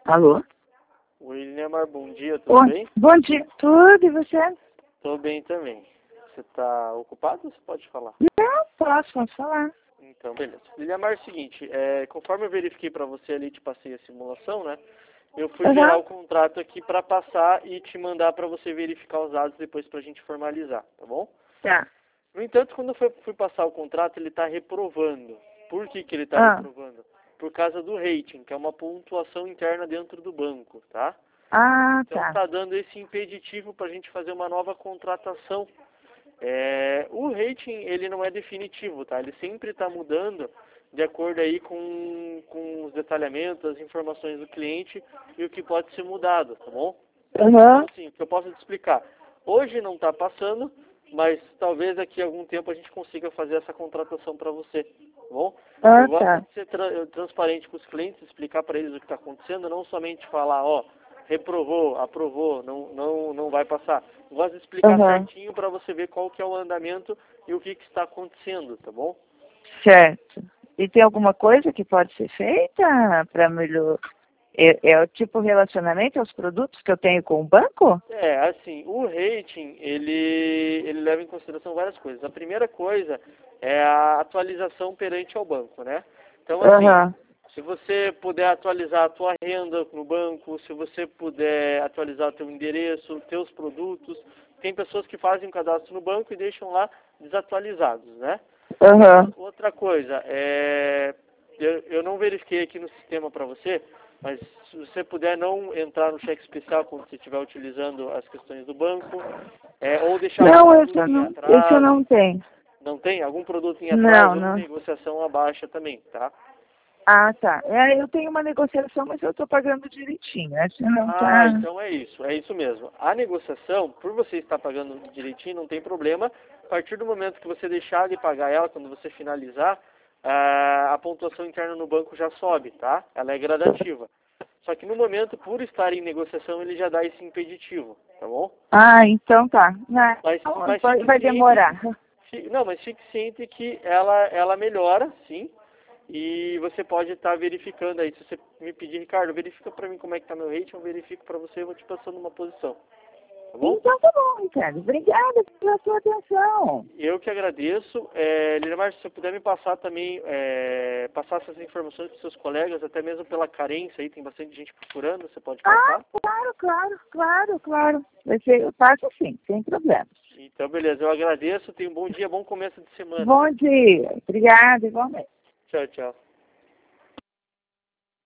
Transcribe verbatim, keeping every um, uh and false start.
Alô? Oi, Lindomar, bom dia, tudo Oi, bem? bom dia, tudo, e você? Tô bem também. Você tá ocupado ou você pode falar? Não, posso, posso falar. Então, beleza. Lindomar, é o seguinte, é, conforme eu verifiquei pra você ali, te passei a simulação, né? Eu fui Uhum. gerar o contrato aqui pra passar e te mandar pra você verificar os dados depois pra gente formalizar, tá bom? Tá. No entanto, quando eu fui, fui passar o contrato, ele tá reprovando. Por que que ele tá Ah, reprovando? Por causa do rating, que é uma pontuação interna dentro do banco, tá? ah Então tá. está dando esse impeditivo para a gente fazer uma nova contratação. É, o rating ele não é definitivo, tá? Ele sempre está mudando de acordo aí com, com os detalhamentos, as informações do cliente e o que pode ser mudado, tá bom? Então Uhum. assim, o que eu posso te explicar. Hoje não está passando, mas talvez daqui a algum tempo a gente consiga fazer essa contratação para você, tá bom? Ah, Eu gosto tá. de ser tra transparente com os clientes, explicar para eles o que está acontecendo, não somente falar, ó, reprovou, aprovou, não, não, não vai passar. Eu gosto de explicar Uhum. certinho para você ver qual que é o andamento e o que, que está acontecendo, tá bom? Certo. E tem alguma coisa que pode ser feita para melhorar? É, é o tipo relacionamento aos produtos que eu tenho com o banco? É, assim, o rating, ele, ele leva em consideração várias coisas. A primeira coisa é a atualização perante ao banco, né? Então, assim, Uhum. se você puder atualizar a tua renda no banco, se você puder atualizar o teu endereço, teus produtos, tem pessoas que fazem um cadastro no banco e deixam lá desatualizados, né? Uhum. Outra coisa, é, eu, eu não verifiquei aqui no sistema para você, mas se você puder não entrar no cheque especial quando você estiver utilizando as questões do banco, é, ou deixar algum Não, esse produto eu em não, esse eu atraso, não tenho. não tem? Algum produto em atraso Não, ou não. negociação abaixa também, tá? Ah, tá. É, eu tenho uma negociação, mas eu estou pagando direitinho. Essa não Ah, tá. então é isso, é isso mesmo. A negociação, por você estar pagando direitinho, não tem problema. A partir do momento que você deixar de pagar ela, quando você finalizar, ah, a pontuação interna no banco já sobe, tá? Ela é gradativa. Só que no momento, por estar em negociação, ele já dá esse impeditivo, tá bom? Ah, então tá. Não, Mas, mas vai, fique vai ciente, demorar. fi- não, mas fique ciente que ela, ela melhora, sim. E você pode estar verificando aí. Se você me pedir, Ricardo, verifica para mim como é que tá meu rating, eu verifico para você e vou te passando uma posição. Tá bom? Então tá bom, Ricardo. Obrigada pela sua atenção. Eu que agradeço. É, Lindomar, se você puder me passar também, é, passar essas informações para os seus colegas, até mesmo pela carência aí, tem bastante gente procurando, você pode Ah, passar? claro, claro, claro, claro. Vai ser, eu faço sim, sem problemas. Então, beleza, eu agradeço. Tenha um bom dia, bom começo de semana. Bom dia. Obrigada, igualmente. Tchau, tchau.